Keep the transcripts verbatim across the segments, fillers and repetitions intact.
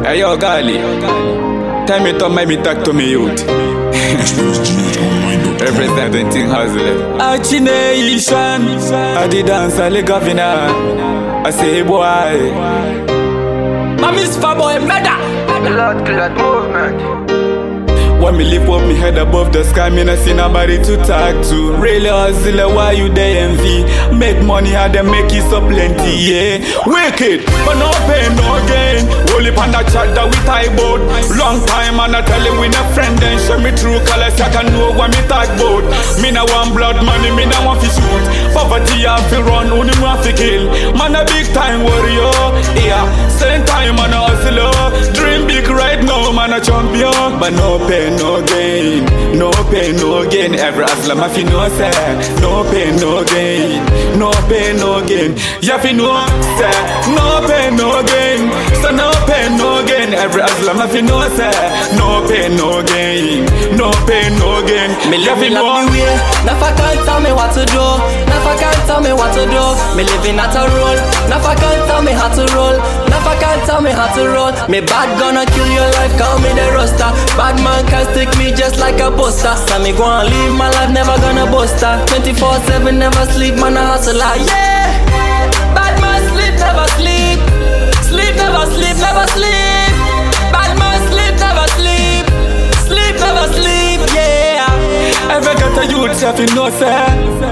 Hey yo, Gali, tell me to make me talk to me youth. Representing Ting Hustler. Achination, I did dance a leg governor. I say boy, I miss for boy murder. Blood clot movement. When me lift up me head above the sky, me not see nobody to talk to. Really hustler, why you there envy? Make money how they make it so plenty, yeah. Wicked, but no pain, no gain. Only pan that chat that we tie boat. Long time and I tell him we not friend, then show me true colors, I can know what me talk about. Me no want blood money, me no want to shoot. Poverty I feel run, only want to kill. Man a big time warrior, yeah. Same time man a hustler. Dream big right now, man a champion. But no pain, no gain, no pain, no gain. Every hustler ma fi know say, no pain, no gain, no pain, no gain. Ya fi know say, no pain, no gain. So no pain, no gain. Every hustler ma fi know say, no pain, no gain, no pain, no gain. Me living up the way, never can tell me what to do. Never can tell me what to do. Me living at a roll, never can tell me how to roll. Never can tell me how to roll. Me bad gonna kill your life, call me the roster. Bad man can stick me just like a buster. So me go and live my life, never gonna buster. twenty-four seven, never sleep, man a hustler, yeah. Bad man sleep, never sleep. Sleep, never sleep, never sleep. Bad man sleep, never sleep. Sleep, never sleep, yeah. Every get a youth self in no say,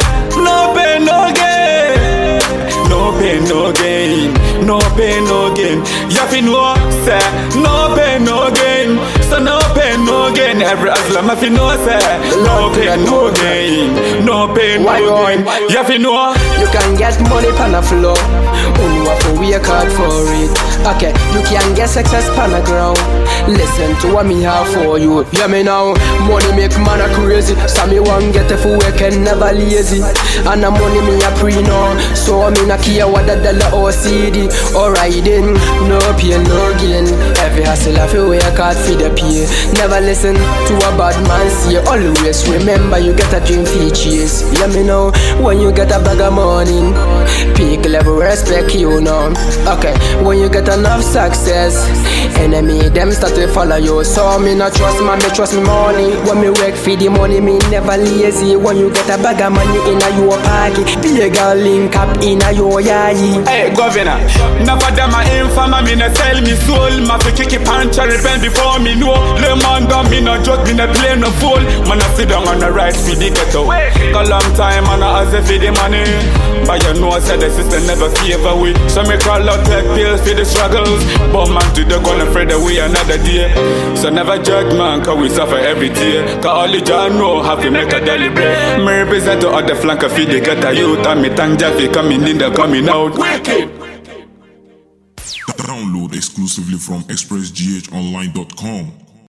no pain, no gain. No pain, no gain. No pain, no gain. Ya fi know say, no pain, no gain. So no pain, no gain. Every hustler ma fi know say, no pain, no gain. No pain, no gain. Ya fi know. You can get money pan a flow, only have to work hard for it. Okay, you can get success pan a ground. Listen to what me have for you. Yeah me now, money make man a crazy. So me want get a full work and never lazy. And the money me a pre now, so me not care what the dollar or C D. Alright then, no pain, no gain. Every hustle have to work hard for the pay. Never listen to a bad man say. Always remember you get a dream for chase. Yeah me know, when you get a bag of money, people level respect you now. Okay, when you get enough success, enemy them start to follow you. So me not trust man, me trust me money. When me work for the money, me never lazy. When you get a bag of money in a your pocket, be a girl link up in a your yayi. Hey governor, never them a infama, me no sell me soul. Ma fi kick it punch and repent before me know. Le man down, me no joke, me no play no fool. Man a sit down on the right for the ghetto. Cause long time man a hustle for the money. But you know said the system never favor we. So me crawl out take pills for the struggles. But man to the gun afraid away another day. So never judge man, cause we suffer every day. Cause all the John know have to make a daily break. Me represent to other flank of the ghetto youth. And me thank Jeffy coming in, the coming out. Wicked. Download exclusively from express g h online dot com.